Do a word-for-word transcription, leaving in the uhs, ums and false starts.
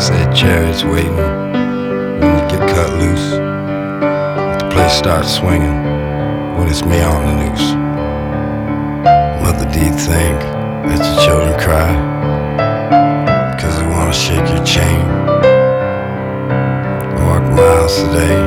Said chariots waiting when you get cut loose. The place starts swinging when it's me on the noose. Mother, do you think that your children cry 'cause they wanna shake your chain? Walk miles today